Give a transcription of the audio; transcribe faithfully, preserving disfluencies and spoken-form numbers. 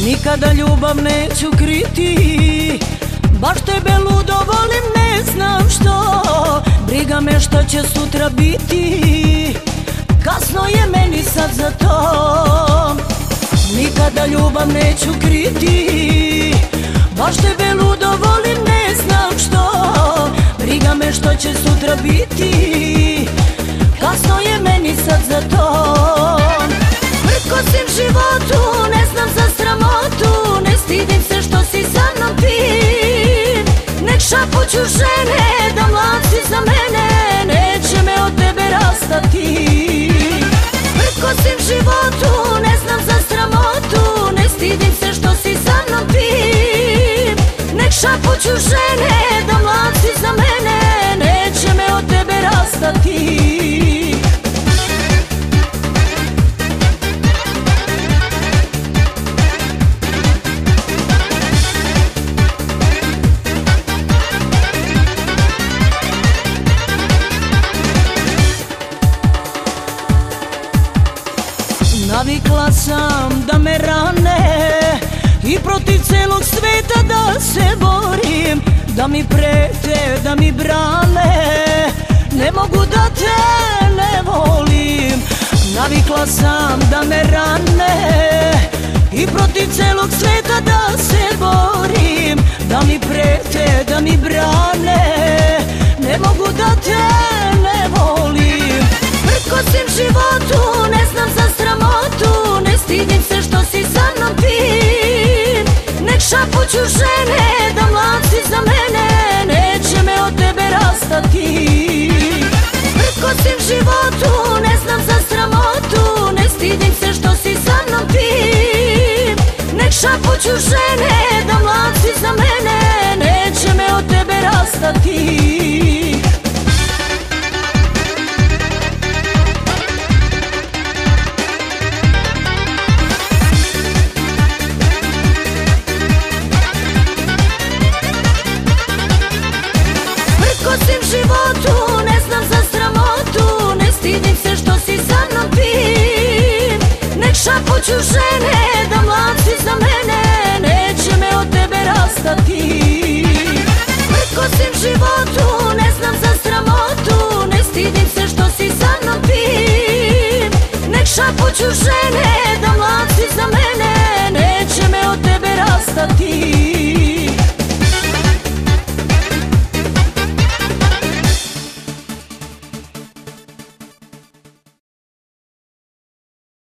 Nikada ljubav neću kriti, baš tebe ludo volim, ne znam što. Briga me šta će sutra biti, kasno je meni sad za to. Nikada ljubav neću kriti, baš tebe ludo volim, ne znam što. Briga me što će sutra biti, kasno je meni sad za to. Prkosim životu, ne znam za sramotu, ne stidim se što si sa mnom ti. Nek šapuću žene da mlad si za mene, neće me od tebe rastati. Prkosim životu, ne znam za sramotu, ne stidim se što si sa mnom ti. Nek šapuću žene da mlad si za mene, neće me od tebe rastati. Navikla sam da me rane i protiv celog sveta da se borim, da mi prete, da mi brane, ne mogu da te ne volim. Navikla sam da me rane i protiv celog sveta da se borim, da mi prete, da mi brane, ne mogu da te ne volim. Prkosim životu, ne znam za sramotu, ne stidim se što si sa mnom ti. Nek šapuću žene da mlad si za mene, neće me od tebe rastati. Prkosim životu, ne znam za sramotu, ne stidim se što si sa mnom ti. Nek šapuću žene da mlad si za mene, neće me od tebe rastati. Prkosim životu, ne znam za sramotu, ne stidim se što si sa mnom ti. Nek šapuću žene da mlad si za mene, neće me od tebe rastati. Prkosim životu, ne znam za sramotu, ne stidim se što si sa mnom ti. Nek šapuću žene